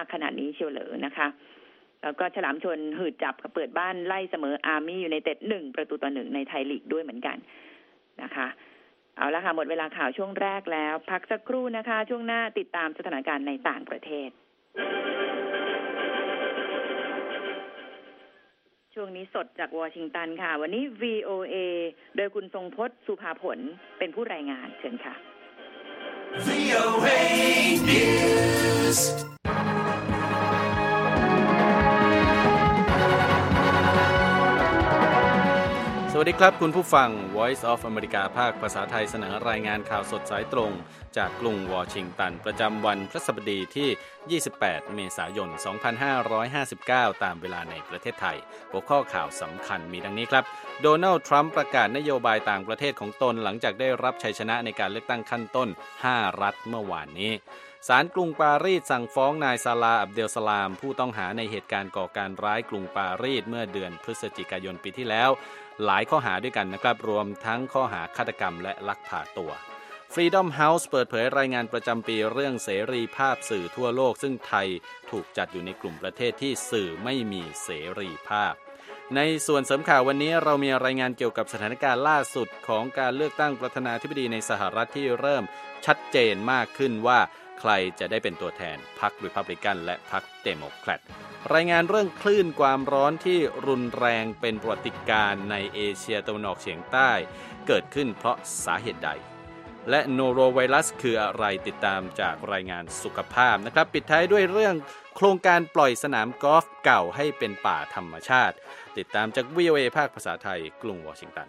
ากขนาดนี้เชียวเหรอนะคะแล้วก็ฉลามชนหืดจับกับเปิดบ้านไล่เสมออาร์มี่ยูไนเต็ด1-1ในไทยลีกด้วยเหมือนกันนะคะเอาละค่ะหมดเวลาข่าวช่วงแรกแล้วพักสักครู่นะคะช่วงหน้าติดตามสถานการณ์ในต่างประเทศช่วงนี้สดจากวอชิงตันค่ะวันนี้ VOA โดยคุณทรงพจน์สุภาผลเป็นผู้รายงานเชิญค่ะ VOA News สวัสดีครับคุณผู้ฟัง Voice of America ภาคภาษาไทยเสนอรายงานข่าวสดสายตรงจากกรุงวอชิงตันประจำวันพฤหัสบดีที่28เมษายน2559ตามเวลาในประเทศไทยหัวข้อข่าวสำคัญมีดังนี้ครับโดนัลด์ทรัมป์ประกาศนโยบายต่างประเทศของตนหลังจากได้รับชัยชนะในการเลือกตั้งขั้นต้น5รัฐเมื่อวานนี้ศาลกรุงปารีสสั่งฟ้องนายซาลาอับเดลสลามผู้ต้องหาในเหตุการณ์ก่อการร้ายกรุงปารีสเมื่อเดือนพฤศจิกายนปีที่แล้วหลายข้อหาด้วยกันนะครับรวมทั้งข้อหาฆาตกรรมและลักพาตัว Freedom House เปิดเผยรายงานประจำปีเรื่องเสรีภาพสื่อทั่วโลกซึ่งไทยถูกจัดอยู่ในกลุ่มประเทศที่สื่อไม่มีเสรีภาพในส่วนเสริมข่าววันนี้เรามีรายงานเกี่ยวกับสถานการณ์ล่าสุดของการเลือกตั้งประธานาธิบดีในสหรัฐที่เริ่มชัดเจนมากขึ้นว่าใครจะได้เป็นตัวแทนพรรครีพับลิกันและพรรคเดโมแครตรายงานเรื่องคลื่นความร้อนที่รุนแรงเป็นประวัติการณ์ในเอเชียตะวันออกเฉียงใต้เกิดขึ้นเพราะสาเหตุใดและโนโรไวรัสคืออะไรติดตามจากรายงานสุขภาพนะครับปิดท้ายด้วยเรื่องโครงการปล่อยสนามกอล์ฟเก่าให้เป็นป่าธรรมชาติติดตามจาก VOA ภาคภาษาไทยกรุงวอชิงตัน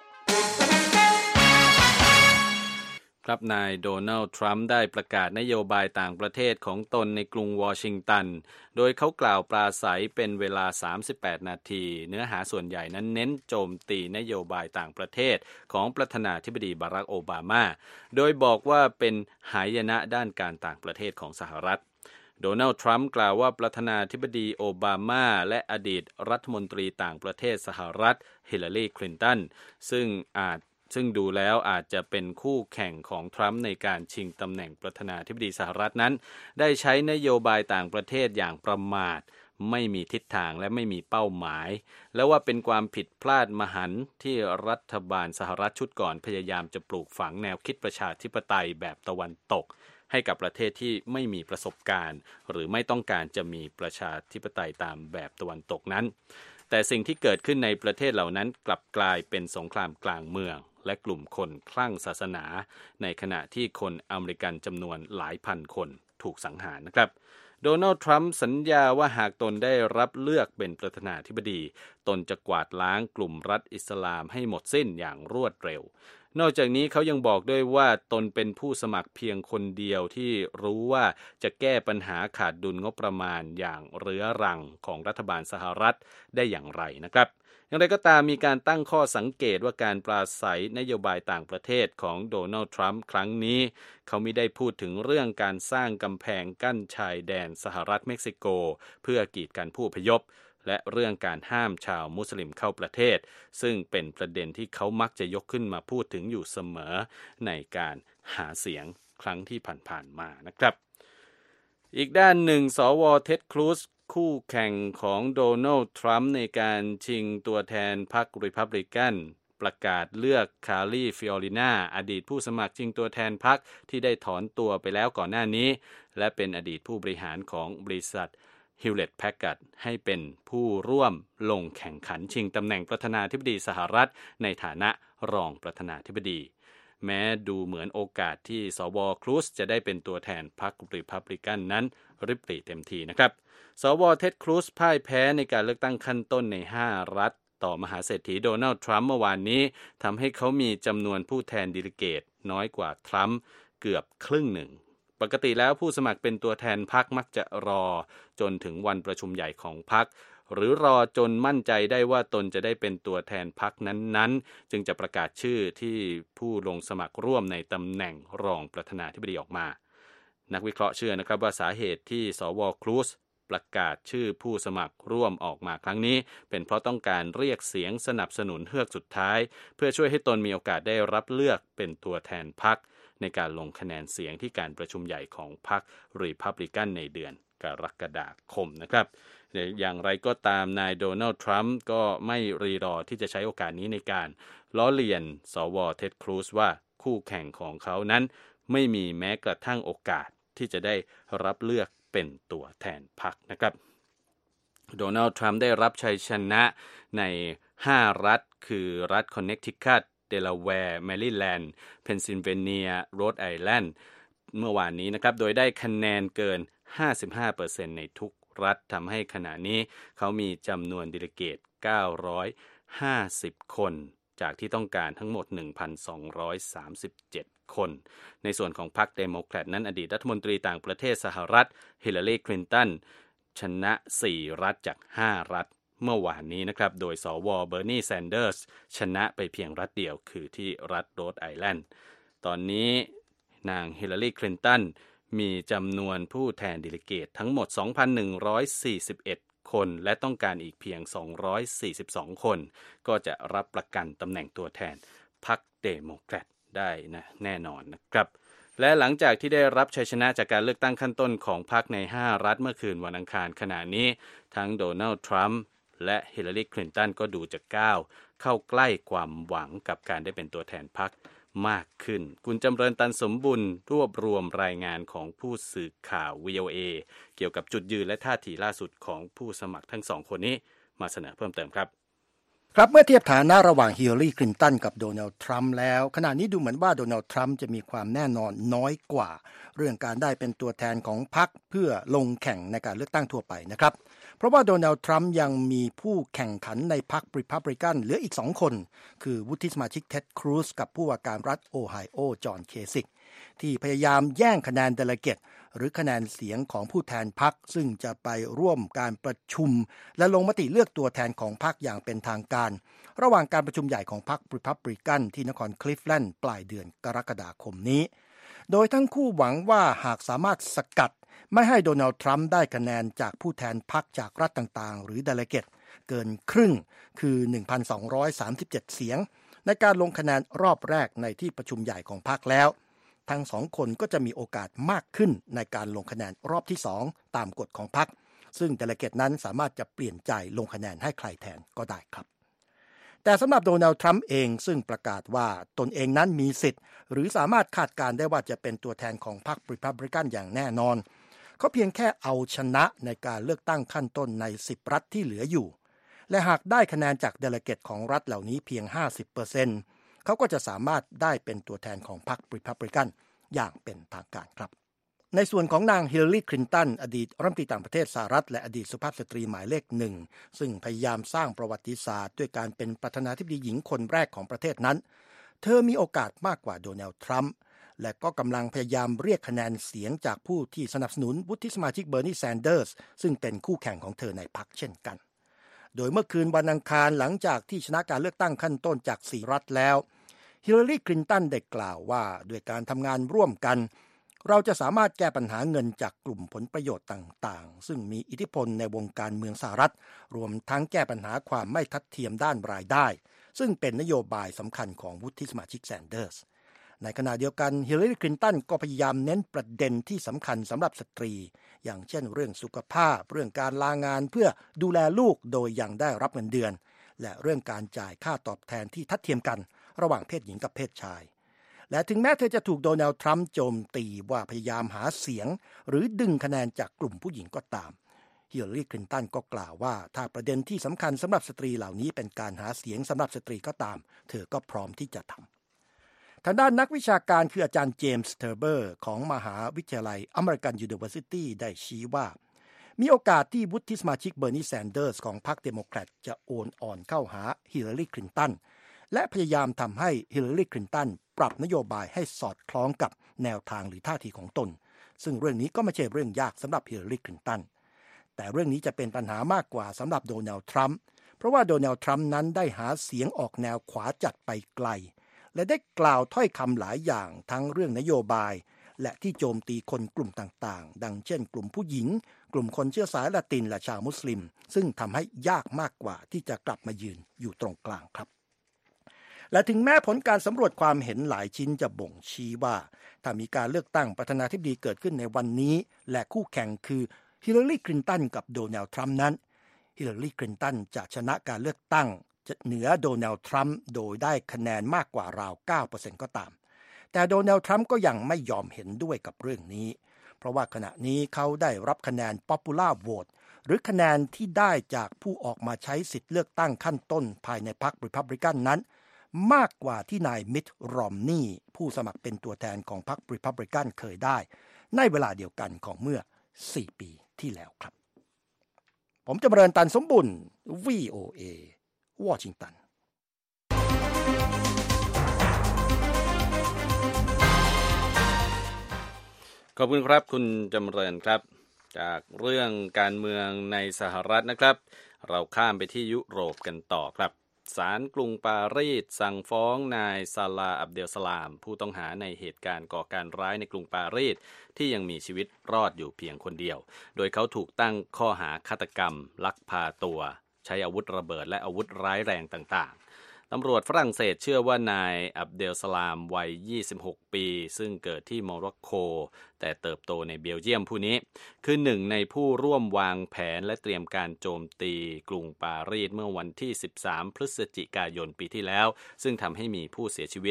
ครับนายโดนัลด์ทรัมป์ได้ประกาศนโยบายต่างประเทศของตนในกรุงวอชิงตันโดยเขากล่าวปราศัยเป็นเวลา38นาทีเนื้อหาส่วนใหญ่นั้นเน้นโจมตีนโยบายต่างประเทศของประธานาธิบดีบารักโอบามาโดยบอกว่าเป็นหายนะด้านการต่างประเทศของสหรัฐโดนัลด์ทรัมป์กล่าวว่าประธานาธิบดีโอบามาและอดีตรัฐมนตรีต่างประเทศสหรัฐฮิลลารีคลินตันซึ่งดูแล้วอาจจะเป็นคู่แข่งของทรัมป์ในการชิงตำแหน่งประธานาธิบดีสหรัฐนั้นได้ใช้นโยบายต่างประเทศอย่างประมาทไม่มีทิศทางและไม่มีเป้าหมายและว่าเป็นความผิดพลาดมหันต์ที่รัฐบาลสหรัฐชุดก่อนพยายามจะปลูกฝังแนวคิดประชาธิปไตยแบบตะวันตกให้กับประเทศที่ไม่มีประสบการณ์หรือไม่ต้องการจะมีประชาธิปไตยตามแบบตะวันตกนั้นแต่สิ่งที่เกิดขึ้นในประเทศเหล่านั้นกลับกลายเป็นสงครามกลางเมืองและกลุ่มคนคลั่งศาสนาในขณะที่คนอเมริกันจำนวนหลายพันคนถูกสังหารนะครับโดนัลด์ทรัมป์สัญญาว่าหากตนได้รับเลือกเป็นประธานาธิบดีตนจะกวาดล้างกลุ่มรัฐอิสลามให้หมดสิ้นอย่างรวดเร็วนอกจากนี้เขายังบอกด้วยว่าตนเป็นผู้สมัครเพียงคนเดียวที่รู้ว่าจะแก้ปัญหาขาดดุลงบประมาณอย่างเรื้อรังของรัฐบาลสหรัฐได้อย่างไรนะครับอย่างไรก็ตามมีการตั้งข้อสังเกตว่าการปราศัยนโยบายต่างประเทศของโดนัลด์ทรัมป์ครั้งนี้เขาไม่ได้พูดถึงเรื่องการสร้างกำแพงกั้นชายแดนสหรัฐเม็กซิโกเพื่อกีดกันผู้อพยพและเรื่องการห้ามชาวมุสลิมเข้าประเทศซึ่งเป็นประเด็นที่เขามักจะยกขึ้นมาพูดถึงอยู่เสมอในการหาเสียงครั้งที่ผ่านๆมานะครับอีกด้านหนึ่งสว.เท็ด ครูซคู่แข่งของโดนัลด์ทรัมป์ในการชิงตัวแทนพรรครีพับลิกันประกาศเลือกคาร์ลีฟิออรินาอดีตผู้สมัครชิงตัวแทนพรรคที่ได้ถอนตัวไปแล้วก่อนหน้านี้และเป็นอดีตผู้บริหารของบริษัทฮิวเลตแพ็คการ์ดให้เป็นผู้ร่วมลงแข่งขันชิงตำแหน่งประธานาธิบดีสหรัฐในฐานะรองประธานาธิบดีแม้ดูเหมือนโอกาสที่สว.ครูซจะได้เป็นตัวแทนพรรครีพับลิกันนั้นริบหรี่เต็มทีนะครับสว.เท็ด ครูซพ่ายแพ้ในการเลือกตั้งขั้นต้นใน5รัฐต่อมหาเศรษฐีโดนัลด์ทรัมป์เมื่อวานนี้ทำให้เขามีจำนวนผู้แทนเดลิเกตน้อยกว่าทรัมป์เกือบครึ่งหนึ่งปกติแล้วผู้สมัครเป็นตัวแทนพรรคมักจะรอจนถึงวันประชุมใหญ่ของพรรคหรือรอจนมั่นใจได้ว่าตนจะได้เป็นตัวแทนพรรคนั้นๆจึงจะประกาศชื่อที่ผู้ลงสมัครร่วมในตำแหน่งรองประธานาธิบดีออกมานักวิเคราะห์เชื่อนะครับว่าสาเหตุที่สว.ครูซประกาศชื่อผู้สมัครร่วมออกมาครั้งนี้เป็นเพราะต้องการเรียกเสียงสนับสนุนเฮือกสุดท้ายเพื่อช่วยให้ตนมีโอกาสได้รับเลือกเป็นตัวแทนพรรคในการลงคะแนนเสียงที่การประชุมใหญ่ของพรรครีพับลิกันในเดือนกรกฎาคมนะครับอย่างไรก็ตามนายโดนัลด์ทรัมป์ก็ไม่รีรอที่จะใช้โอกาสนี้ในการล้อเลียนสว.เท็ด ครูซว่าคู่แข่งของเขานั้นไม่มีแม้กระทั่งโอกาสที่จะได้รับเลือกเป็นตัวแทนพรรคนะครับโดนัลด์ทรัมป์ได้รับชัยชนะใน5รัฐคือรัฐคอนเนคทิคัตเดลาแวร์แมริแลนด์เพนซิลเวเนียโรดไอแลนด์เมื่อวานนี้นะครับโดยได้คะแนนเกิน 55% ในทุกรัฐทำให้ขณะนี้เขามีจำนวนดิลิเกต950 คนจากที่ต้องการทั้งหมด 1,237 คนในส่วนของพรรคเดโมแครตนั้นอดีตรัฐมนตรีต่างประเทศสหรัฐฮิลลารีคลินตันชนะ4รัฐจาก5รัฐเมื่อวานนี้นะครับโดยสว.เบอร์นีแซนเดอร์สชนะไปเพียงรัฐเดียวคือที่รัฐโรดไอแลนด์ตอนนี้นางฮิลลารีคลินตันมีจำนวนผู้แทนดิลิเกตทั้งหมด 2,141 คนและต้องการอีกเพียง242คนก็จะรับประกันตำแหน่งตัวแทนพรรคเดโมแครตได้นะแน่นอนนะครับและหลังจากที่ได้รับชัยชนะจากการเลือกตั้งขั้นต้นของพรรคใน5รัฐเมื่อคืนวันอังคารขณะนี้ทั้งโดนัลด์ทรัมป์และฮิลลารีคลินตันก็ดูจะก้าวเข้าใกล้ความหวังกับการได้เป็นตัวแทนพรรคมากขึ้นคุณจำเริญตันสมบุญรวบรวมรายงานของผู้สื่อข่าว VOA เกี่ยวกับจุดยืนและท่าทีล่าสุดของผู้สมัครทั้ง2คนนี้มาเสนอเพิ่มเติมครับครับเมื่อเทียบฐานะระหว่างฮิลลารีคลินตันกับโดนัลด์ทรัมป์แล้วขณะนี้ดูเหมือนว่าโดนัลด์ทรัมป์จะมีความแน่นอนน้อยกว่าเรื่องการได้เป็นตัวแทนของพรรคเพื่อลงแข่งในการเลือกตั้งทั่วไปนะครับเพราะว่าโดนัลด์ทรัมป์ยังมีผู้แข่งขันในพรรครีพับลิกันเหลืออีก2คนคือวุฒิสมาชิกเท็ด ครูซกับผู้ว่าการรัฐโอไฮโอจอห์น เคซิกที่พยายามแย่งคะแนนเดลิเกตหรือคะแนนเสียงของผู้แทนพรรคซึ่งจะไปร่วมการประชุมและลงมติเลือกตัวแทนของพรรคอย่างเป็นทางการระหว่างการประชุมใหญ่ของพรรครีพับลิกันที่นครคลิฟแลนด์ปลายเดือนกรกฎาคมนี้โดยทั้งคู่หวังว่าหากสามารถสกัดไม่ให้โดนัลด์ทรัมป์ได้คะแนนจากผู้แทนพรรคจากรัฐต่างๆหรือเดลิเกตเกินครึ่งคือ 1,237 เสียงในการลงคะแนนรอบแรกในที่ประชุมใหญ่ของพรรคแล้วทั้ง2คนก็จะมีโอกาสมากขึ้นในการลงคะแนนรอบที่2ตามกฎของพรรคซึ่งเดลิเกตนั้นสามารถจะเปลี่ยนใจลงคะแนนให้ใครแทนก็ได้ครับแต่สำหรับโดนัลด์ทรัมป์เองซึ่งประกาศว่าตนเองนั้นมีสิทธิ์หรือสามารถคาดการได้ว่าจะเป็นตัวแทนของพรรครีพับลิกันอย่างแน่นอนเขาเพียงแค่เอาชนะในการเลือกตั้งขั้นต้นใน10รัฐที่เหลืออยู่และหากได้คะแนนจากเดลิเกตของรัฐเหล่านี้เพียง 50% เขาก็จะสามารถได้เป็นตัวแทนของพรรครีพับลิกันอย่างเป็นทางการครับในส่วนของนางฮิลลารีคลินตันอดีตรัฐมนตรีต่างประเทศสหรัฐและอดีตสุภาพสตรีหมายเลข1ซึ่งพยายามสร้างประวัติศาสตร์ด้วยการเป็นประธานาธิบดีหญิงคนแรกของประเทศนั้นเธอมีโอกาสมากกว่าโดนัลด์ทรัมป์และก็กำลังพยายามเรียกคะแนนเสียงจากผู้ที่สนับสนุนวุฒิสมาชิกเบอร์นีแซนเดอร์สซึ่งเป็นคู่แข่งของเธอในพรรคเช่นกันโดยเมื่อคืนวันอังคารหลังจากที่ชนะการเลือกตั้งขั้นต้นจาก4รัฐแล้วฮิลลารีคลินตันได้กล่าวว่าด้วยการทำงานร่วมกันเราจะสามารถแก้ปัญหาเงินจากกลุ่มผลประโยชน์ต่างๆซึ่งมีอิทธิพลในวงการเมืองสหรัฐรวมทั้งแก้ปัญหาความไม่ทัดเทียมด้านรายได้ซึ่งเป็นนโยบายสำคัญของวุฒิสมาชิกแซนเดอร์สในขณะเดียวกันฮิลลารีคลินตันก็พยายามเน้นประเด็นที่สำคัญสำหรับสตรีอย่างเช่นเรื่องสุขภาพเรื่องการลางานเพื่อดูแลลูกโดยยังได้รับเงินเดือนและเรื่องการจ่ายค่าตอบแทนที่ทัดเทียมกันระหว่างเพศหญิงกับเพศชายและถึงแม้เธอจะถูกโดนัลด์ทรัมป์โจมตีว่าพยายามหาเสียงหรือดึงคะแนนจากกลุ่มผู้หญิงก็ตามฮิลลารีคลินตันก็กล่าวว่าถ้าประเด็นที่สำคัญสำหรับสตรีเหล่านี้เป็นการหาเสียงสำหรับสตรีก็ตามเธอก็พร้อมที่จะทำทางด้านนักวิชาการคืออาจารย์เจมส์เทอร์เบอร์ของมหาวิทยาลัยอเมริกันยูนิเวอร์ซิตี้ได้ชี้ว่ามีโอกาสที่วุฒิสมาชิกเบอร์นีแซนเดอร์สของพรรคเดโมแครตจะโอนอ่อนเข้าหาฮิลลารีคลินตันและพยายามทำให้ฮิลลารีคลินตันปรับนโยบายให้สอดคล้องกับแนวทางหรือท่าทีของตนซึ่งเรื่องนี้ก็ไม่ใช่เรื่องยากสำหรับฮิลลารีคลินตันแต่เรื่องนี้จะเป็นปัญหามากกว่าสำหรับโดนัลด์ทรัมป์เพราะว่าโดนัลด์ทรัมป์นั้นได้หาเสียงออกแนวขวาจัดไปไกลและได้กล่าวถ้อยคำหลายอย่างทั้งเรื่องนโยบายและที่โจมตีคนกลุ่มต่างๆดังเช่นกลุ่มผู้หญิงกลุ่มคนเชื้อสายละตินและชาวมุสลิมซึ่งทำให้ยากมากกว่าที่จะกลับมายืนอยู่ตรงกลางครับและถึงแม้ผลการสำรวจความเห็นหลายชิ้นจะบ่งชี้ว่าถ้ามีการเลือกตั้งประธานาธิบดีเกิดขึ้นในวันนี้และคู่แข่งคือฮิลลารีคลินตันกับโดนัลด์ทรัมป์นั้นฮิลลารีคลินตันจะชนะการเลือกตั้งเหนือโดนัลด์ทรัมป์โดยได้คะแนนมากกว่าราว 9% ก็ตามแต่โดนัลด์ทรัมป์ก็ยังไม่ยอมเห็นด้วยกับเรื่องนี้เพราะว่าขณะนี้เขาได้รับคะแนน Popular Vote หรือคะแนนที่ได้จากผู้ออกมาใช้สิทธิ์เลือกตั้งขั้นต้นภายในพรรครีพับลิกันนั้นมากกว่าที่นายมิตต์ รอมนีย์ผู้สมัครเป็นตัวแทนของพรรครีพับลิกันเคยได้ในเวลาเดียวกันของเมื่อ4 ปีที่แล้วครับผมจำเริญตันสมบุญ VOA วอชิงตันขอบคุณครับคุณจำเริญครับจากเรื่องการเมืองในสหรัฐนะครับเราข้ามไปที่ยุโรปกันต่อครับศาลกรุงปารีสสั่งฟ้องนายซาลาอับเดลสลามผู้ต้องหาในเหตุการณ์ก่อการร้ายในกรุงปารีสที่ยังมีชีวิตรอดอยู่เพียงคนเดียวโดยเขาถูกตั้งข้อหาฆาตกรรมลักพาตัวใช้อาวุธระเบิดและอาวุธร้ายแรงต่างๆตำรวจฝรั่งเศสเชื่อว่านายอับเดลสลามวัย26 ปีซึ่งเกิดที่โมร็อกโกแต่เติบโตในเบลเยียมผู้นี้คือหนึ่งในผู้ร่วมวางแผนและเตรียมการโจมตีกรุงปารีสเมื่อวันที่13 พฤศจิกายนปีที่แล้วซึ่งทำให้มีผู้เสียชีวิต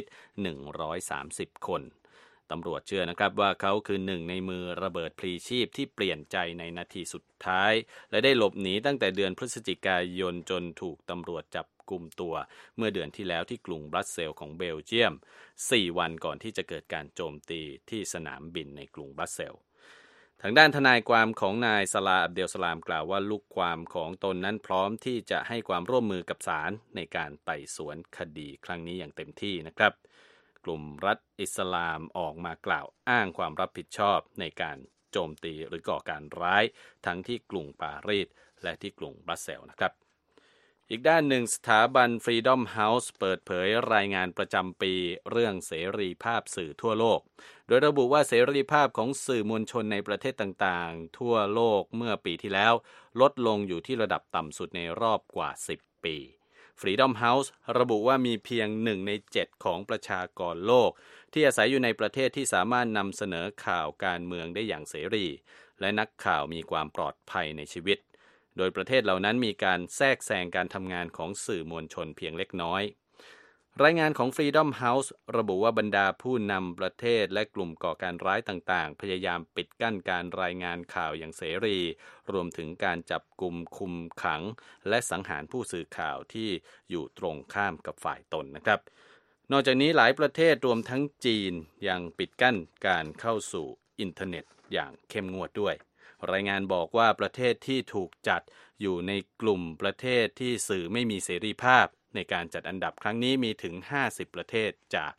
130 คนตำรวจเชื่อนะครับว่าเขาคือหนึ่งในมือระเบิดพลีชีพที่เปลี่ยนใจในนาทีสุดท้ายและได้หลบหนีตั้งแต่เดือนพฤศจิกายนจนถูกตำรวจจับกุมตัวเมื่อเดือนที่แล้วที่กรุงบรัสเซลส์ของเบลเยียม4 วันก่อนที่จะเกิดการโจมตีที่สนามบินในกรุงบรัสเซลส์ทางด้านทนายความของนายซาลาอับเดลสลามกล่าวว่าลูกความของตนนั้นพร้อมที่จะให้ความร่วมมือกับศาลในการไต่สวนคดีครั้งนี้อย่างเต็มที่นะครับกลุ่มรัฐอิสลามออกมากล่าวอ้างความรับผิดชอบในการโจมตีหรือก่อการร้ายทั้งที่กรุงปารีสและที่กรุงบรัสเซลส์นะครับอีกด้านหนึ่งสถาบัน Freedom House เปิดเผยรายงานประจำปีเรื่องเสรีภาพสื่อทั่วโลกโดยระบุว่าเสรีภาพของสื่อมวลชนในประเทศต่างๆทั่วโลกเมื่อปีที่แล้วลดลงอยู่ที่ระดับต่ำสุดในรอบกว่า10 ปี Freedom House ระบุว่ามีเพียง1 ใน 7ของประชากรโลกที่อาศัยอยู่ในประเทศที่สามารถนำเสนอข่าวการเมืองได้อย่างเสรีและนักข่าวมีความปลอดภัยในชีวิตโดยประเทศเหล่านั้นมีการแทรกแซงการทำงานของสื่อมวลชนเพียงเล็กน้อยรายงานของ Freedom House ระบุว่าบรรดาผู้นำประเทศและกลุ่มก่อการร้ายต่างๆพยายามปิดกั้นการรายงานข่าวอย่างเสรีรวมถึงการจับกุมคุมขังและสังหารผู้สื่อข่าวที่อยู่ตรงข้ามกับฝ่ายตนนะครับนอกจากนี้หลายประเทศรวมทั้งจีนยังปิดกั้นการเข้าสู่อินเทอร์เน็ตอย่างเข้มงวดด้วยรายงานบอกว่าประเทศที่ถูกจัดอยู่ในกลุ่มประเทศที่สื่อไม่มีเสรีภาพในการจัดอันดับครั้งนี้มีถึง50ประเทศจาก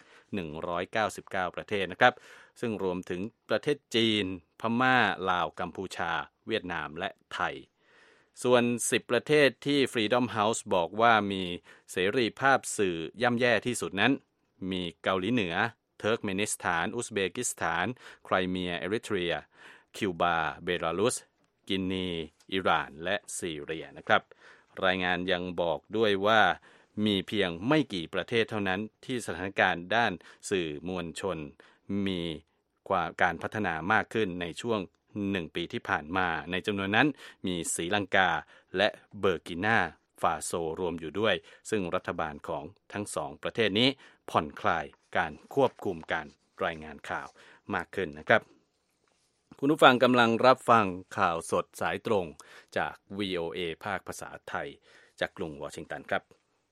199ประเทศนะครับซึ่งรวมถึงประเทศจีนพม่าลาวกัมพูชาเวียดนามและไทยส่วน10ประเทศที่ Freedom House บอกว่ามีเสรีภาพสื่อย่ำแย่ที่สุดนั้นมีเกาหลีเหนือเทิร์กเมนิสถานอุซเบกิสถานไครเมียเอริเทรียคิวบาเบลารุสกินีอิหร่านและซีเรียนะครับรายงานยังบอกด้วยว่ามีเพียงไม่กี่ประเทศเท่านั้นที่สถานการณ์ด้านสื่อมวลชนมีการพัฒนามากขึ้นในช่วง1 ปีที่ผ่านมาในจำนวนนั้นมีศรีลังกาและเบอร์กินาฟาโซรวมอยู่ด้วยซึ่งรัฐบาลของทั้ง2ประเทศนี้ผ่อนคลายการควบคุมการรายงานข่าวมากขึ้นนะครับคุณผู้ฟังกำลังรับฟังข่าวสดสายตรงจาก VOA ภาคภาษาไทยจากกรุงวอชิงตันครับ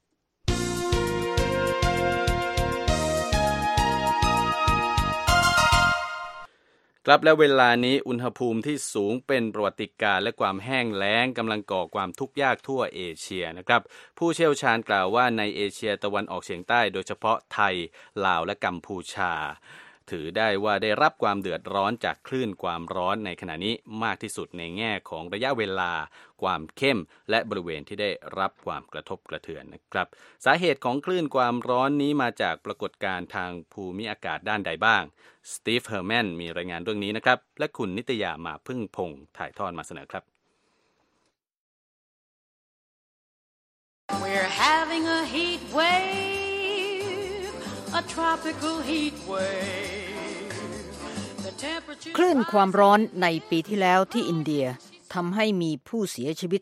ครับและเวลานี้อุณหภูมิที่สูงเป็นประวัติการณ์และความแห้งแล้งกำลังก่อความทุกข์ยากทั่วเอเชียนะครับผู้เชี่ยวชาญกล่าวว่าในเอเชียตะวันออกเฉียงใต้โดยเฉพาะไทยลาวและกัมพูชาถือได้ว่าได้รับความเดือดร้อนจากคลื่นความร้อนในขณะนี้มากที่สุดในแง่ของระยะเวลาความเข้มและบริเวณที่ได้รับความกระทบกระเทือนนะครับสาเหตุของคลื่นความร้อนนี้มาจากปรากฏการณ์ทางภูมิอากาศด้านใดบ้างสตีฟเฮอร์แมนมีรายงานเรื่องนี้นะครับและคุณนิตยามาพึ่งพงษ์ถ่ายทอดมาเสนอครับ We're having a heat wave, a tropical heat wave. The คลื่นความร้อนในปีที่แล้วที่อินเดียทำให้มีผู้เสียชีวิต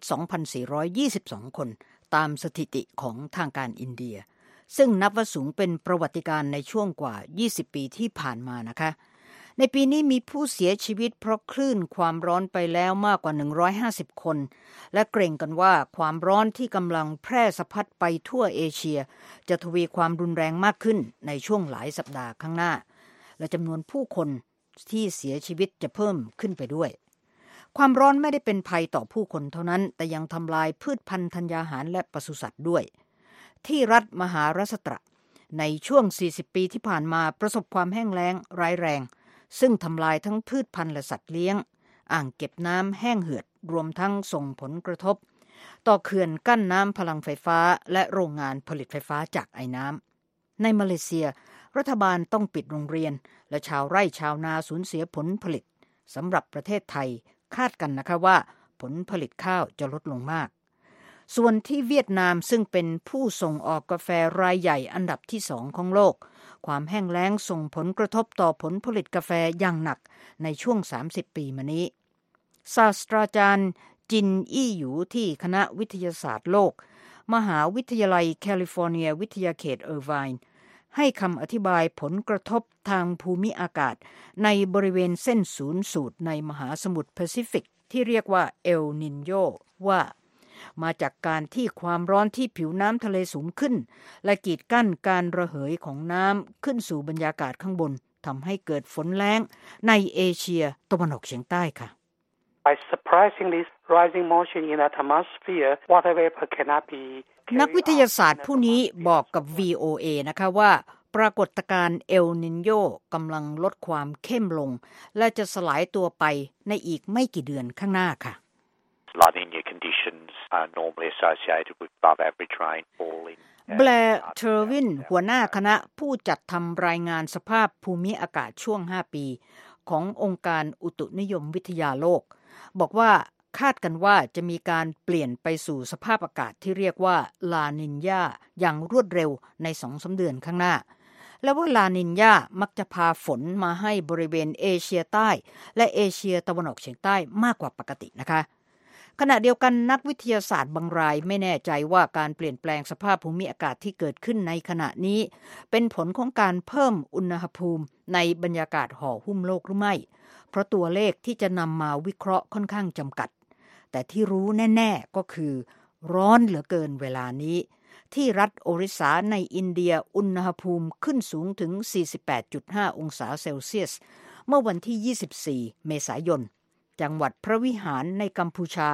2,422 คนตามสถิติของทางการอินเดียซึ่งนับว่าสูงเป็นประวัติการณ์ในช่วงกว่า20ปีที่ผ่านมานะคะในปีนี้มีผู้เสียชีวิตเพราะคลื่นความร้อนไปแล้วมากกว่า150คนและเกรงกันว่าความร้อนที่กำลังแพร่สะพัดไปทั่วเอเชียจะทวีความรุนแรงมากขึ้นในช่วงหลายสัปดาห์ข้างหน้าและจำนวนผู้คนที่เสียชีวิตจะเพิ่มขึ้นไปด้วยความร้อนไม่ได้เป็นภัยต่อผู้คนเท่านั้นแต่ยังทำลายพืชพันธุ์ธัญญาหารและปศุสัตว์ด้วยที่รัฐมหาราชตระในช่วง40ปีที่ผ่านมาประสบความแห้งแล้งร้ายแรงซึ่งทำลายทั้งพืชพันธุ์และสัตว์เลี้ยงอ่างเก็บน้ำแห้งเหือดรวมทั้งส่งผลกระทบต่อเขื่อนกั้นน้ำพลังไฟฟ้าและโรงงานผลิตไฟฟ้าจากไอ้น้ำในมาเลเซียรัฐบาลต้องปิดโรงเรียนและชาวไร่ชาวนาสูญเสียผลผลิตสำหรับประเทศไทยคาดกันนะคะว่าผลผลิตข้าวจะลดลงมากส่วนที่เวียดนามซึ่งเป็นผู้ส่งออกกาแฟรายใหญ่อันดับที่2ของโลกความแห้งแล้งส่งผลกระทบต่อผลผลิตกาแฟอย่างหนักในช่วง30ปีมานี้ศาสตราจารย์จินอี้หยูที่คณะวิทยาศาสตร์โลกมหาวิทยาลัยแคลิฟอร์เนียวิทยาเขตเออร์ไวน์ให้คำอธิบายผลกระทบทางภูมิอากาศในบริเวณเส้นศูนย์สูตรในมหาสมุทรแปซิฟิกที่เรียกว่าเอลนินโญว่ามาจากการที่ความร้อนที่ผิวน้ำทะเลสูงขึ้นและกีดกั้นการระเหยของน้ำขึ้นสู่บรรยากาศข้างบนทำให้เกิดฝนแล้งในเอเชียตะวันออกเฉียงใต้ค่ะ By suppressing this rising moisture in the atmosphere, water vapor cannot be นักวิทยาศาสตร์ผู้นี้บอกกับ VOA นะคะว่าปรากฏการณ์เอลนินโญกำลังลดความเข้มลงและจะสลายตัวไปในอีกไม่กี่เดือนข้างหน้าค่ะ La Niña conditions are normally associated with above average rainfall in แบร์เทอร์วินหัวหน้าคณะผู้จัดทำรายงานสภาพภูมิอากาศช่วง5ปีขององค์การอุตุนิยมวิทยาโลกบอกว่าคาดกันว่าจะมีการเปลี่ยนไปสู่สภาพอากาศที่เรียกว่าลานิญญาอย่างรวดเร็วใน 2-3 เดือนข้างหน้าและว่าลานิญญามักจะพาฝนมาให้บริเวณเอเชียใต้และเอเชียตะวันออกเฉียงใต้มากกว่าปกตินะคะขณะเดียวกันนักวิทยาศาสตร์บางรายไม่แน่ใจว่าการเปลี่ยนแปลงสภาพภูมิอากาศที่เกิดขึ้นในขณะนี้เป็นผลของการเพิ่มอุณหภูมิในบรรยากาศห่อหุ้มโลกหรือไม่เพราะตัวเลขที่จะนำมาวิเคราะห์ค่อนข้างจำกัดแต่ที่รู้แน่ๆก็คือร้อนเหลือเกินเวลานี้ที่รัฐโอริสาในอินเดียอุณหภูมิขึ้นสูงถึง 48.5 องศาเซลเซียสเมื่อวันที่ 24 เมษายนจังหวัดพระวิหารในกัมพูชา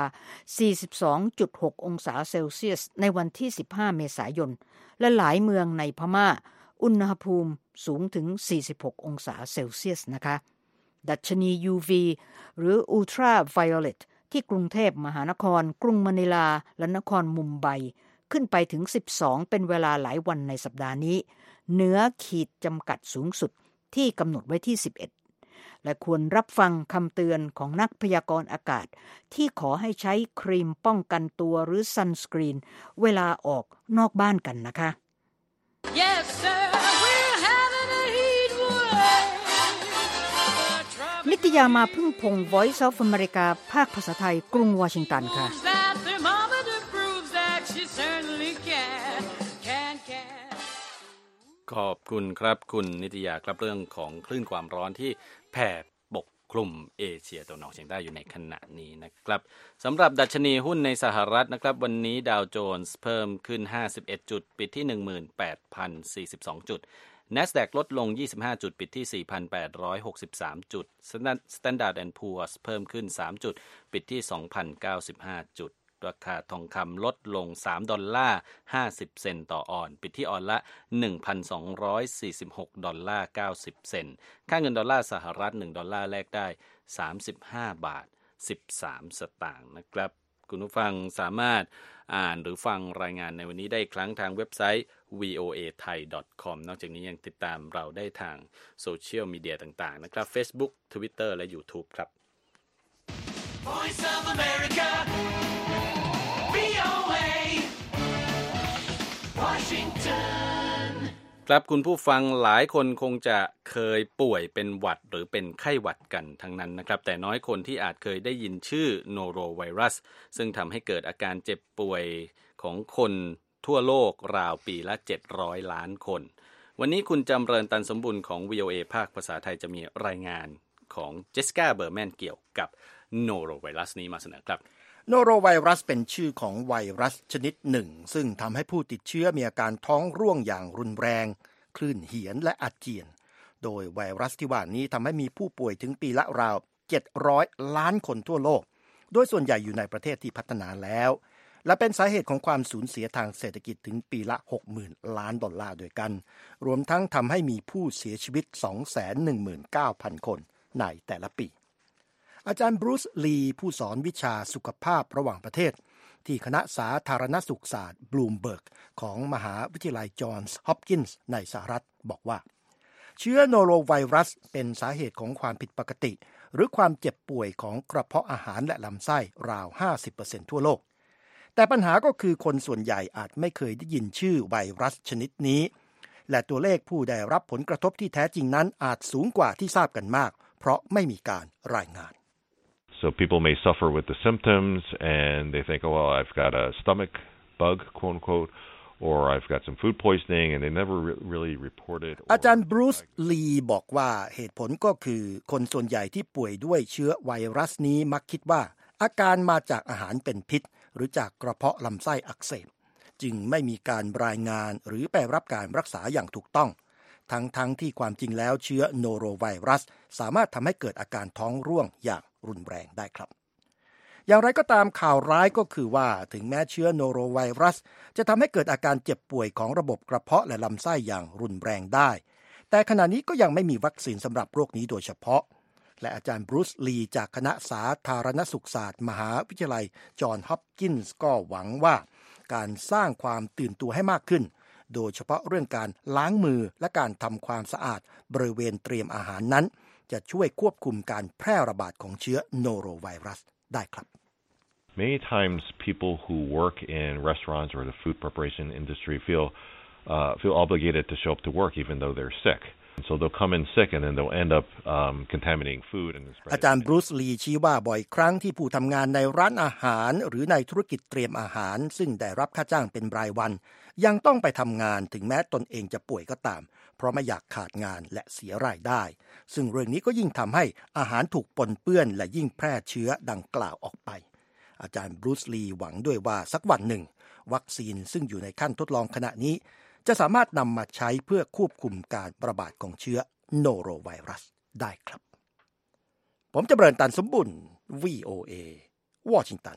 42.6 องศาเซลเซียสในวันที่ 15 เมษายนและหลายเมืองในพม่าอุณหภูมิสูงถึง 46 องศาเซลเซียสนะคะดัชนี UV หรือ Ultraviolet ที่กรุงเทพมหานครกรุงมะนิลาและนครมุมไบขึ้นไปถึง 12 เป็นเวลาหลายวันในสัปดาห์นี้เหนือขีดจำกัดสูงสุดที่กำหนดไว้ที่ 11และควรรับฟังคำเตือนของนักพยากรณ์อากาศที่ขอให้ใช้ครีมป้องกันตัวหรือซันสกรีนเวลาออกนอกบ้านกันนะคะ Yes, sir, we're having a heat wave. นิตยามาพึ่งพง Voice of America ภาคภาษาไทยกรุงวอชิงตันค่ะขอบคุณครับคุณนิตยาครับเรื่องของคลื่นความร้อนที่แผ่ปกคลุมเอเชียตะวันออกเฉียงใต้อยู่ในขณะนี้นะครับสำหรับดัชนีหุ้นในสหรัฐนะครับวันนี้ดาวโจนส์เพิ่มขึ้น51จุดปิดที่ 18,042 จุด NASDAQ ลดลง25จุดปิดที่ 4,863 จุด Standard & Poor's เพิ่มขึ้น3จุดปิดที่ 2,095 จุดราคาทองคำลดลง$3.50 ต่อออนปิดที่ออนละ $1,246.90 ค่าเงินดอลลาร์สหรัฐ$1แลกได้35.13 สตางค์นะครับคุณผู้ฟังสามารถอ่านหรือฟังรายงานในวันนี้ได้ครั้งทางเว็บไซต์ voathai.com นอกจากนี้ยังติดตามเราได้ทางโซเชียลมีเดียต่างๆนะครับ Facebook Twitter และ YouTube ครับ Voice of America VOA Washington ครับคุณผู้ฟังหลายคนคงจะเคยป่วยเป็นหวัดหรือเป็นไข้หวัดกันทั้งนั้นนะครับแต่น้อยคนที่อาจเคยได้ยินชื่อโนโรไวรัสซึ่งทำให้เกิดอาการเจ็บป่วยของคนทั่วโลกราวปีละ700ล้านคนวันนี้คุณจำเริญตันสมบุญของ VOA ภาคภาษาไทยจะมีรายงานของเจสสิก้าเบอร์แมนเกี่ยวกับโนโรไวรัสนี้มาเสนอครับโนโรไวรัสเป็นชื่อของไวรัสชนิดหนึ่งซึ่งทำให้ผู้ติดเชื้อมีอาการท้องร่วงอย่างรุนแรงคลื่นเหียนและอาเจียนโดยไวรัสที่ว่านี้ทำให้มีผู้ป่วยถึงปีละราว700ล้านคนทั่วโลกโดยส่วนใหญ่อยู่ในประเทศที่พัฒนาแล้วและเป็นสาเหตุของความสูญเสียทางเศรษฐกิจถึงปีละ 60,000 ล้านดอลลาร์ด้วยกันรวมทั้งทำให้มีผู้เสียชีวิต 219,000 คนในแต่ละปีอาจารย์บรูซลีผู้สอนวิชาสุขภาพระหว่างประเทศที่คณะสาธารณสุขศาสตร์บลูมเบิร์กของมหาวิทยาลัยจอห์นส์ฮอปกินส์ในสหรัฐบอกว่าเชื้อโนโรไวรัสเป็นสาเหตุของความผิดปกติหรือความเจ็บป่วยของกระเพาะอาหารและลำไส้ราว 50% ทั่วโลกแต่ปัญหาก็คือคนส่วนใหญ่อาจไม่เคยได้ยินชื่อไวรัสชนิดนี้และตัวเลขผู้ได้รับผลกระทบที่แท้จริงนั้นอาจสูงกว่าที่ทราบกันมากเพราะไม่มีการรายงาน So people may suffer with the symptoms and they think, oh, well, I've got a stomach bug, quote unquote, or I've got some food poisoning, and they never really report it. อาจารย์บรูซลีบอกว่าเหตุผลก็คือคนส่วนใหญ่ที่ป่วยด้วยเชื้อไวรัสนี้มักคิดว่าอาการมาจากอาหารเป็นพิษหรือจากกระเพาะลำไส้อักเสบจึงไม่มีการรายงานหรือไปรับการรักษาอย่างถูกต้องทั้งที่ความจริงแล้วเชื้อโนโรไวรัสสามารถทำให้เกิดอาการท้องร่วงอย่างรุนแรงได้ครับอย่างไรก็ตามข่าวร้ายก็คือว่าถึงแม้เชื้อโนโรไวรัสจะทำให้เกิดอาการเจ็บป่วยของระบบกระเพาะและลำไส้อย่างรุนแรงได้แต่ขณะนี้ก็ยังไม่มีวัคซีนสำหรับโรคนี้โดยเฉพาะและอาจารย์บรูซลีจากคณะสาธารณสุขศาสตร์มหาวิทยาลัยจอห์นส์ฮอปกินส์ก็หวังว่าการสร้างความตื่นตัวให้มากขึ้นโดยเฉพาะเรื่องการล้างมือและการทำความสะอาดบริเวณเตรียมอาหารนั้นจะช่วยควบคุมการแพร่ระบาดของเชื้อโนโรไวรัสได้ครับ Many times people who work in restaurants or the food preparation industry feel obligated to show up to work even though they're sick. So they'll come in sick and then they'll end up contaminating food. อาจารย์บรูซลีชี้ว่าบ่อยครั้งที่ผู้ทำงานในร้านอาหารหรือในธุรกิจเตรียมอาหารซึ่งได้รับค่าจ้างเป็นรายวันยังต้องไปทำงานถึงแม้ตนเองจะป่วยก็ตามเพราะไม่อยากขาดงานและเสียรายได้ซึ่งเรื่องนี้ก็ยิ่งทำให้อาหารถูกปนเปื้อนและยิ่งแพร่เชื้อดังกล่าวออกไปอาจารย์บรูซลีหวังด้วยว่าสักวันหนึ่งวัคซีนซึ่งอยู่ในขั้นทดลองขณะนี้จะสามารถนำมาใช้เพื่อควบคุมการระบาดของเชื้อโนโรไวรัสได้ครับผมจำเริญตันสมบุญ VOA วอชิงตัน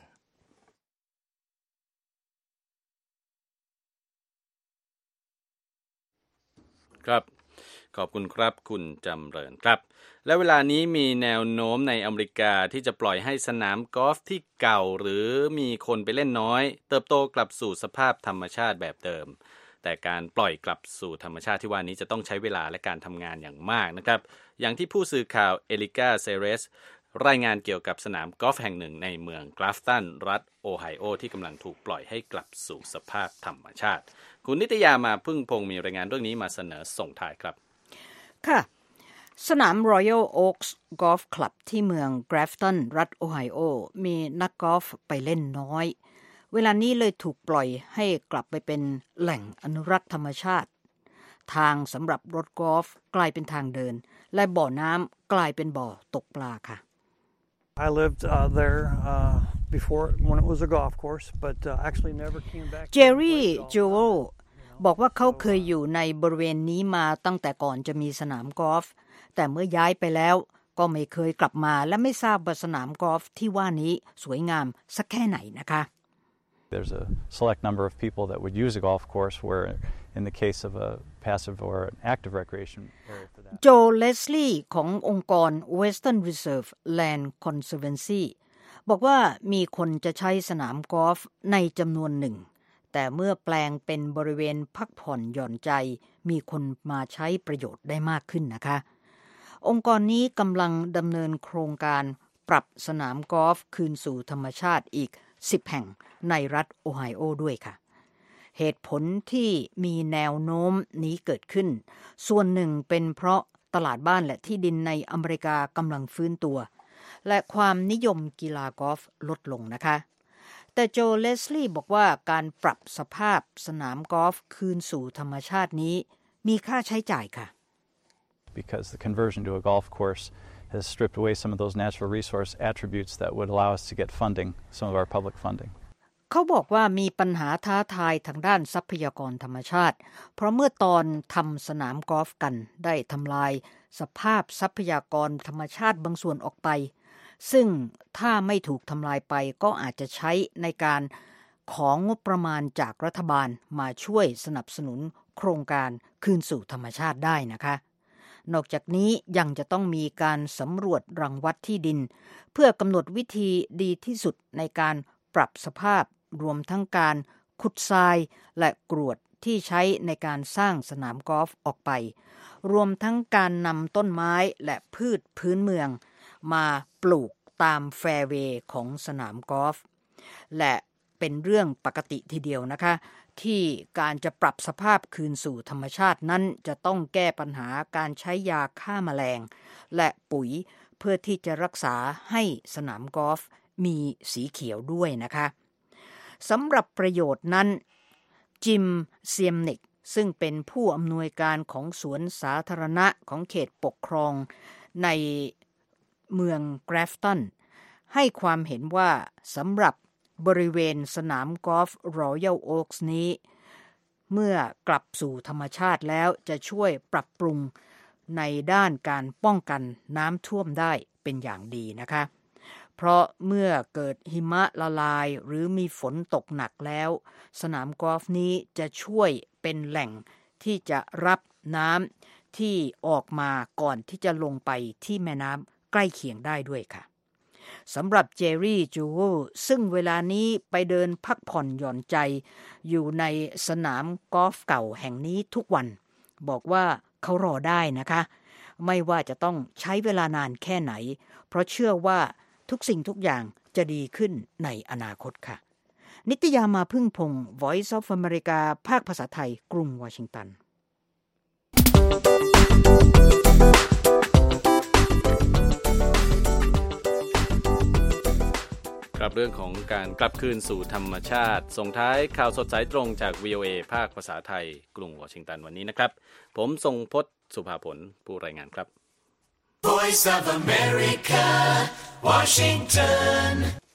ครับขอบคุณครับคุณจำเริญครับและเวลานี้มีแนวโน้มในอเมริกาที่จะปล่อยให้สนามกอล์ฟที่เก่าหรือมีคนไปเล่นน้อยเติบโตกลับสู่สภาพธรรมชาติแบบเดิมแต่การปล่อยกลับสู่ธรรมชาติที่ว่านี้จะต้องใช้เวลาและการทำงานอย่างมากนะครับอย่างที่ผู้สื่อข่าวเอลิกาเซเรสรายงานเกี่ยวกับสนามกอล์ฟแห่งหนึ่งในเมืองกราฟตันรัฐโอไฮโอที่กำลังถูกปล่อยให้กลับสู่สภาพธรรมชาติคุณนิตยามาพึ่งพงศ์มีรายงานเรื่องนี้มาเสนอส่งท้ายครับค่ะสนาม Royal Oaks Golf Club ที่เมืองกราฟตันรัฐโอไฮโอมีนักกอล์ฟไปเล่นน้อยเวลานี้เลยถูกปล่อยให้กลับไปเป็นแหล่งอนุรักษ์ธรรมชาติทางสำหรับรถกอล์ฟกลายเป็นทางเดินและบ่อน้ำกลายเป็นบ่อตกปลาค่ะ I lived there before when it was a golf course, but actually never came back. Jerry Joel บอกว่าเขาเคยอยู่ในบริเวณนี้มาตั้งแต่ก่อนจะมีสนามกอล์ฟแต่เมื่อย้ายไปแล้วก็ไม่เคยกลับมาและไม่ทราบว่าสนามกอล์ฟที่ว่านี้สวยงามสักแค่ไหนนะคะ There's a select number of people that would use a golf course where in the case of a passive or an active recreation area for that. Joe Leslie ขององค์กร Western Reserve Land Conservancy บอกว่ามีคนจะใช้สนามกอล์ฟในจำนวนหนึ่งแต่เมื่อแปลงเป็นบริเวณพักผ่อนหย่อนใจมีคนมาใช้ประโยชน์ได้มากขึ้นนะคะองค์กรนี้กำลังดำเนินโครงการปรับสนามกอล์ฟคืนสู่ธรรมชาติอีก10 แห่งในรัฐโอไฮโอด้วยค่ะเหตุผลที่มีแนวโน้มนี้เกิดขึ้นส่วนหนึ่งเป็นเพราะตลาดบ้านและที่ดินในอเมริกากำลังฟื้นตัวและความนิยมกีฬากอล์ฟลดลงนะคะแต่โจเลสลีย์บอกว่าการปรับสภาพสนามกอล์ฟคืนสู่ธรรมชาตินี้มีค่าใช้จ่ายค่ะ Because the conversion to a golf course has stripped away some of those natural resource attributes that would allow us to get funding, some of our public funding. เขาบอกว่ามีปัญหาท้าทายทางด้านทรัพยากรธรรมชาติเพราะเมื่อตอนทำสนามกอล์ฟกันได้ทำลายสภาพทรัพยากรธรรมชาติบางส่วนออกไปซึ่งถ้าไม่ถูกทำลายไปก็อาจจะใช้ในการของงบประมาณจากรัฐบาลมาช่วยสนับสนุนโครงการคืนสู่ธรรมชาติได้นะคะนอกจากนี้ยังจะต้องมีการสำรวจรังวัดที่ดินเพื่อกำหนดวิธีดีที่สุดในการปรับสภาพรวมทั้งการขุดทรายและกรวดที่ใช้ในการสร้างสนามกอล์ฟออกไปรวมทั้งการนำต้นไม้และพืชพื้นเมืองมาปลูกตามแฟร์เวย์ของสนามกอล์ฟและเป็นเรื่องปกติทีเดียวนะคะที่การจะปรับสภาพคืนสู่ธรรมชาตินั้นจะต้องแก้ปัญหาการใช้ยาฆ่าแมลงและปุ๋ยเพื่อที่จะรักษาให้สนามกอล์ฟมีสีเขียวด้วยนะคะสำหรับประโยชน์นั้นจิมเซียมนิกซึ่งเป็นผู้อำนวยการของสวนสาธารณะของเขตปกครองในเมืองแกรฟตันให้ความเห็นว่าสำหรับบริเวณสนามกอล์ฟรอยัลโอ๊คส์นี้เมื่อกลับสู่ธรรมชาติแล้วจะช่วยปรับปรุงในด้านการป้องกันน้ำท่วมได้เป็นอย่างดีนะคะเพราะเมื่อเกิดหิมะละลายหรือมีฝนตกหนักแล้วสนามกอล์ฟนี้จะช่วยเป็นแหล่งที่จะรับน้ำที่ออกมาก่อนที่จะลงไปที่แม่น้ำใกล้เคียงได้ด้วยค่ะสำหรับเจอรี่จูโวซึ่งเวลานี้ไปเดินพักผ่อนหย่อนใจอยู่ในสนามกอล์ฟเก่าแห่งนี้ทุกวันบอกว่าเขารอได้นะคะไม่ว่าจะต้องใช้เวลานานแค่ไหนเพราะเชื่อว่าทุกสิ่งทุกอย่างจะดีขึ้นในอนาคตค่ะนิตยามาพึ่งพงศ์ Voice of America ภาคภาษาไทยกรุงวอชิงตันครับเรื่องของการกลับคืนสู่ธรรมชาติส่งท้ายข่าวสดสายตรงจาก VOA ภาคภาษาไทยกรุงวอชิงตันวันนี้นะครับผมทรงพจน์สุภาผลผู้รายงานครับ Voice of America, Washington.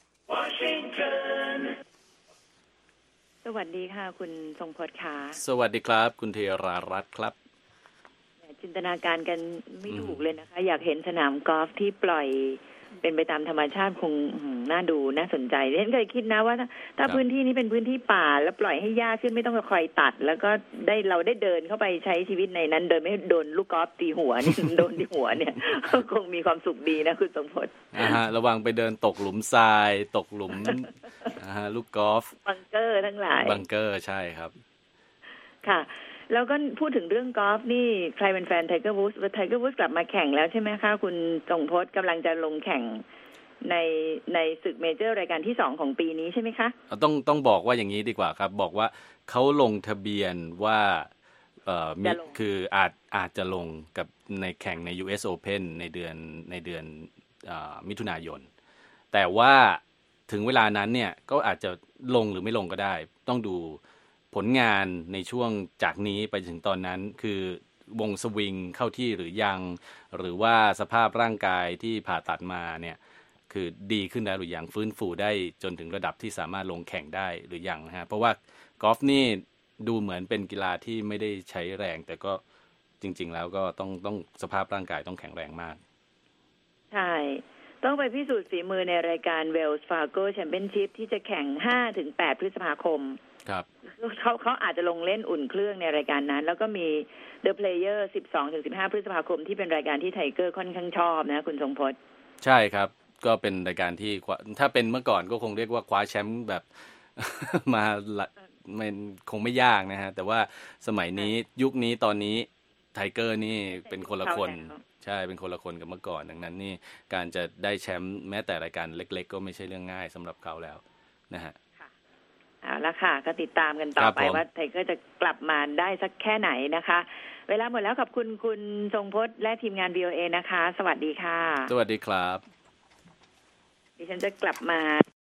สวัสดีค่ะคุณทรงพจน์ค่ะสวัสดีครับคุณธีรารัตน์ครับจินตนาการกันไม่ถูกเลยนะคะอยากเห็นสนามกอล์ฟที่ปล่อยเป็นไปตามธรรมชาติคงน่าดูน่าสนใจฉันเคยคิดนะว่าถ้าพื้นที่นี้เป็นพื้นที่ป่าแล้วปล่อยให้หญ้าขึ้นไม่ต้องคอยตัดแล้วก็เราได้เดินเข้าไปใช้ชีวิตในนั้นโดยไม่โดนลูกกอล์ฟตีหัวนี่ โดนที่หัวเนี่ยคงมีความสุขดีนะคุณสมพจน์ระวังไปเดินตกหลุมทรายตกหลุมลูกกอล์ฟบังเกอร์ทั้งหลายบังเกอร์ใช่ครับค่ะแล้วก็พูดถึงเรื่องกอล์ฟนี่ใครเป็นแฟนไทเกอร์วูดส์กลับมาแข่งแล้วใช่ไหมคะคุณทรงพจน์กำลังจะลงแข่งในศึกเมเจอร์รายการที่2ของปีนี้ใช่ไหมคะต้องบอกว่าอย่างนี้ดีกว่าครับบอกว่าเขาลงทะเบียนว่าคืออาจจะลงกับในแข่งใน US Open ในเดือนมิถุนายนแต่ว่าถึงเวลานั้นเนี่ยก็อาจจะลงหรือไม่ลงก็ได้ต้องดูผลงานในช่วงจากนี้ไปถึงตอนนั้นคือวงสวิงเข้าที่หรือยังหรือว่าสภาพร่างกายที่ผ่าตัดมาเนี่ยคือดีขึ้นแล้วหรือยังฟื้นฟูได้จนถึงระดับที่สามารถลงแข่งได้หรือยังนะฮะเพราะว่ากอล์ฟนี่ดูเหมือนเป็นกีฬาที่ไม่ได้ใช้แรงแต่ก็จริงๆแล้วก็ต้องสภาพร่างกายต้องแข็งแรงมากใช่ต้องไปพิสูจน์ฝีมือในรายการ Wells Fargo Championship ที่จะแข่ง 5-8 พฤษภาคมครับเขาอาจจะลงเล่นอุ่นเครื่องในรายการนั้นแล้วก็มี The Player 12-15 พฤษภาคมที่เป็นรายการที่ไทเกอร์ค่อนข้างชอบนะคุณทรงพจน์ใช่ครับก็เป็นรายการที่ถ้าเป็นเมื่อก่อนก็คงเรียกว่าคว้าแชมป์แบบ มามันคงไม่ยากนะฮะแต่ว่าสมัยนี้ยุคนี้ตอนนี้ไทเกอร์นี่เป็นคนละคนใช่เป็นคนละคนกับเมื่อก่อนดังนั้นนี่การจะได้แชมป์แม้แต่รายการเล็กๆก็ไม่ใช่เรื่องง่ายสำหรับเขาแล้วนะฮะเอาละค่ะก็ติดตามกันต่อไปว่าไทเกอร์จะกลับมาได้สักแค่ไหนนะคะเวลาหมดแล้วขอบคุณคุณทรงพจน์และทีมงาน VOA นะคะสวัสดีค่ะสวัสดีครับดิฉันจะกลับมา